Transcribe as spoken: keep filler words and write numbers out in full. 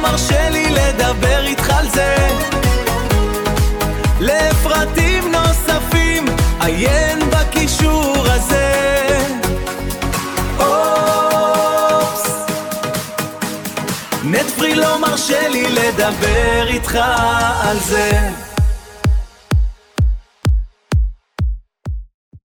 מרשה לי לדבר איתך על זה. לפרטים נוספים עיין בקישור הזה. אופס, נטפרי לא מרשה לי לדבר איתך על זה.